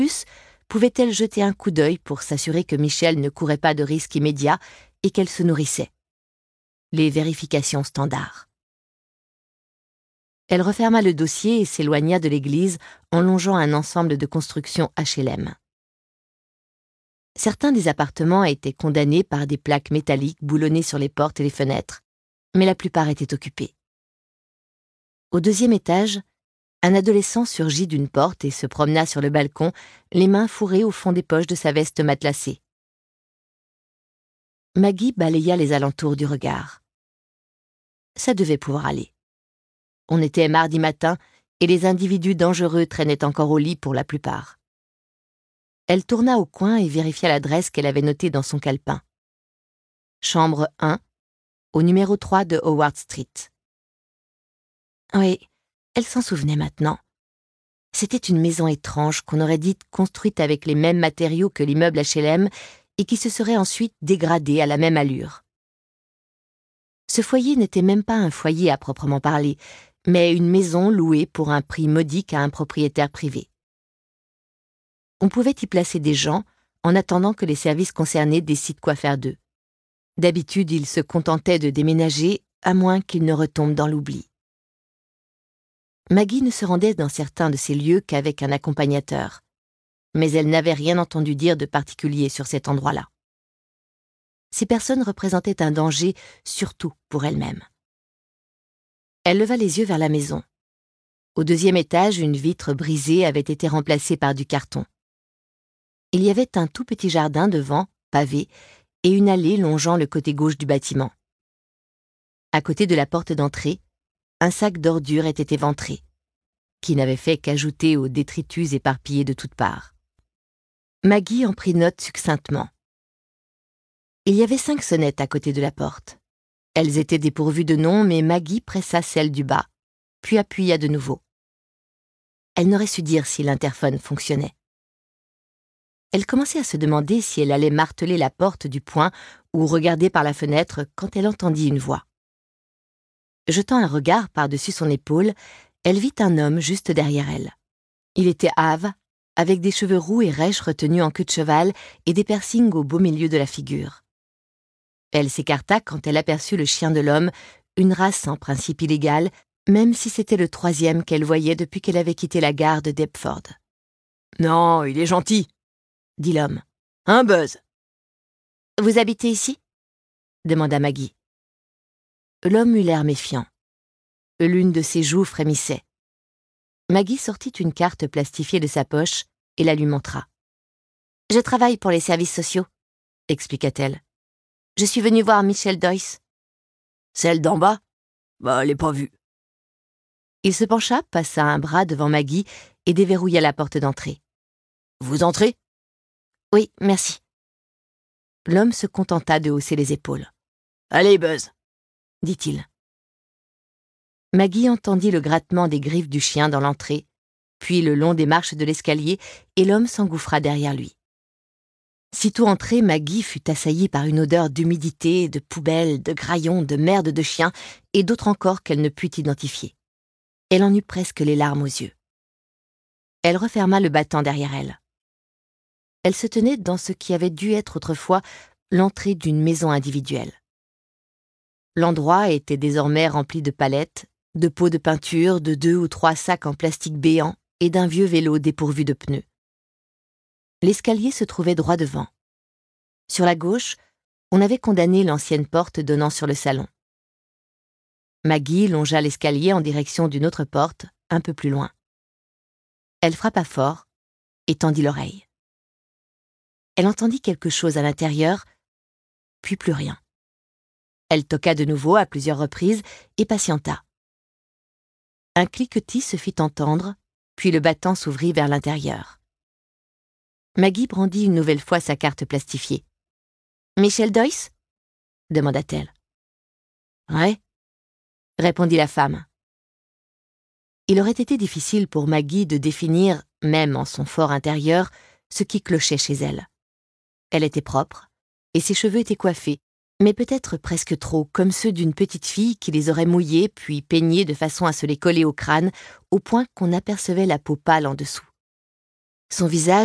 plus, pouvait-elle jeter un coup d'œil pour s'assurer que Michel ne courait pas de risque immédiat et qu'elle se nourrissait? Les vérifications standards. Elle referma le dossier et s'éloigna de l'église en longeant un ensemble de constructions HLM. Certains des appartements étaient condamnés par des plaques métalliques boulonnées sur les portes et les fenêtres, mais la plupart étaient occupés. Au 2e étage, un adolescent surgit d'une porte et se promena sur le balcon, les mains fourrées au fond des poches de sa veste matelassée. Maggie balaya les alentours du regard. Ça devait pouvoir aller. On était mardi matin et les individus dangereux traînaient encore au lit pour la plupart. Elle tourna au coin et vérifia l'adresse qu'elle avait notée dans son calepin. Chambre 1, au numéro 3 de Howard Street. Oui, elle s'en souvenait maintenant. C'était une maison étrange qu'on aurait dite construite avec les mêmes matériaux que l'immeuble HLM et qui se serait ensuite dégradée à la même allure. Ce foyer n'était même pas un foyer à proprement parler, mais une maison louée pour un prix modique à un propriétaire privé. On pouvait y placer des gens en attendant que les services concernés décident quoi faire d'eux. D'habitude, ils se contentaient de déménager, à moins qu'ils ne retombent dans l'oubli. Maggie ne se rendait dans certains de ces lieux qu'avec un accompagnateur, mais elle n'avait rien entendu dire de particulier sur cet endroit-là. Ces personnes représentaient un danger, surtout pour elle-même. Elle leva les yeux vers la maison. Au 2e étage, une vitre brisée avait été remplacée par du carton. Il y avait un tout petit jardin devant, pavé, et une allée longeant le côté gauche du bâtiment. À côté de la porte d'entrée, un sac d'ordures était éventré, qui n'avait fait qu'ajouter aux détritus éparpillés de toutes parts. Maggie en prit note succinctement. Il y avait 5 sonnettes à côté de la porte. Elles étaient dépourvues de nom, mais Maggie pressa celle du bas, puis appuya de nouveau. Elle n'aurait su dire si l'interphone fonctionnait. Elle commençait à se demander si elle allait marteler la porte du poing ou regarder par la fenêtre quand elle entendit une voix. Jetant un regard par-dessus son épaule, elle vit un homme juste derrière elle. Il était hâve, avec des cheveux roux et rêches retenus en queue de cheval et des piercings au beau milieu de la figure. Elle s'écarta quand elle aperçut le chien de l'homme, une race en principe illégale, même si c'était le 3e qu'elle voyait depuis qu'elle avait quitté la gare de Deptford. « Non, il est gentil », dit l'homme. « Un Buzz !»« Vous habitez ici ?» demanda Maggie. L'homme eut l'air méfiant. L'une de ses joues frémissait. Maggie sortit une carte plastifiée de sa poche et la lui montra. « Je travaille pour les services sociaux », expliqua-t-elle. « Je suis venue voir Michel Doyce. »« Celle d'en bas ? Bah, elle n'est pas vue. » Il se pencha, passa un bras devant Maggie et déverrouilla la porte d'entrée. « Vous entrez ? » ?»« Oui, merci. » L'homme se contenta de hausser les épaules. « Allez, Buzz !» dit-il. Maggie entendit le grattement des griffes du chien dans l'entrée, puis le long des marches de l'escalier, et l'homme s'engouffra derrière lui. Sitôt entrée, Maggie fut assaillie par une odeur d'humidité, de poubelle, de graillon, de merde de chien, et d'autres encore qu'elle ne put identifier. Elle en eut presque les larmes aux yeux. Elle referma le battant derrière elle. Elle se tenait dans ce qui avait dû être autrefois l'entrée d'une maison individuelle. L'endroit était désormais rempli de palettes, de pots de peinture, de 2 ou 3 sacs en plastique béant et d'un vieux vélo dépourvu de pneus. L'escalier se trouvait droit devant. Sur la gauche, on avait condamné l'ancienne porte donnant sur le salon. Maggie longea l'escalier en direction d'une autre porte, un peu plus loin. Elle frappa fort et tendit l'oreille. Elle entendit quelque chose à l'intérieur, puis plus rien. Elle toqua de nouveau à plusieurs reprises et patienta. Un cliquetis se fit entendre, puis le battant s'ouvrit vers l'intérieur. Maggie brandit une nouvelle fois sa carte plastifiée. « Michel Doyce ?» demanda-t-elle. « Ouais », répondit la femme. Il aurait été difficile pour Maggie de définir, même en son fort intérieur, ce qui clochait chez elle. Elle était propre, et ses cheveux étaient coiffés, mais peut-être presque trop, comme ceux d'une petite fille qui les aurait mouillés puis peignés de façon à se les coller au crâne, au point qu'on apercevait la peau pâle en dessous. Son visage